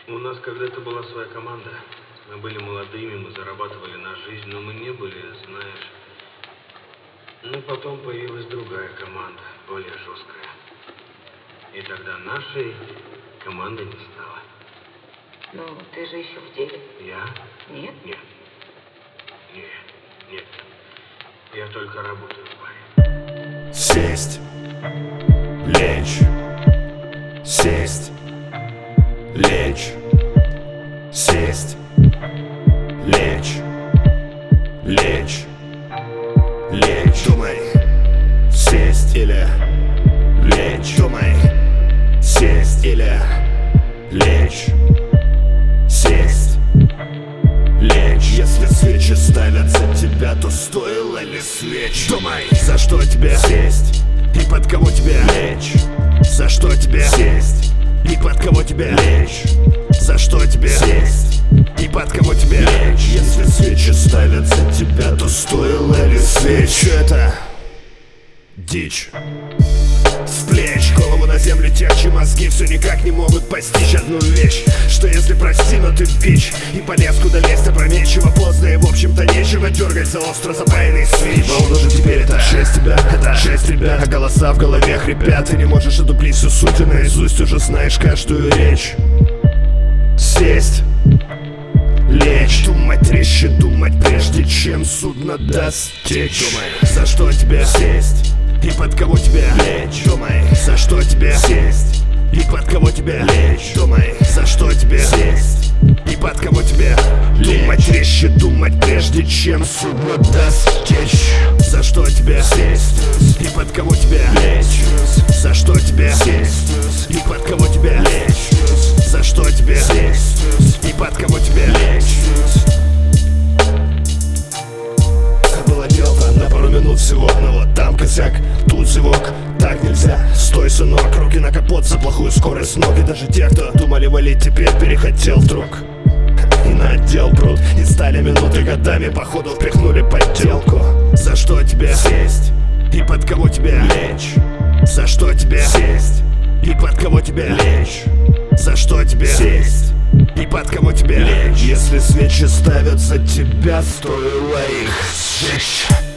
У нас когда-то была своя команда. Мы были молодыми, мы зарабатывали на жизнь, но мы не были, знаешь... Ну, потом появилась другая команда, более жесткая. И тогда нашей команды не стало. Ну, ты же еще в деле. Я? Нет? Нет. Нет. Я только работаю в баре. Сесть, лечь, сесть, лечь, сесть, лечь, лечь, лечь. Думай, сесть или лечь. Думай, сесть или лечь, сесть, лечь. Если свечи ставят за тебя, то стоило ли свеч? Думай, за что тебе сесть и под кого тебе лечь? За что тебе сесть и под кого тебе лечь? За что тебе сесть и под кого тебе лечь? Если свечи ставят за тебя, то стоило ли свеч? Это дичь. С плеч голову на землю тягче, мозги все никак не могут постичь одну вещь: что если прости, но ты бич и полез куда лезть опрометчиво, поздно, и в общем-то нечего дергать за остро запаянный свич. Но уже теперь это 6 тебя, это 6 ребят, а голоса в голове хрипят. Ты не можешь одуплить всю суть, и наизусть уже знаешь каждую речь. Сесть, лечь, думать резче, думать прежде чем судно даст течь. Думай, за что тебе сесть и под кого тебе лечь? Думай, за что тебе сесть и под кого тебе лечь? Думай, за что тебе сесть и под кого тебе лечь? Думать резче, думать прежде чем судно даст течь. За что тебе сесть и под кого тебе лечь? За что тебе сесть и под кого тебе лечь? За что тебе сесть и под кого тебе лечь? Было дело на пару минут всего, но вот там косяк, тут зевок. Так нельзя, стой, сынок, руки на капот за плохую скорость ног. И даже те, кто думали валить, теперь перехотел вдруг и на отдел пруд. И стали минуты годами, походу впихнули подделку. За что тебе сесть и под кого тебе лечь? За что тебе сесть и под кого тебе лечь? За что тебе сесть и под кого тебе лечь? Если свечи ставят за тебя, стоило их сжечь.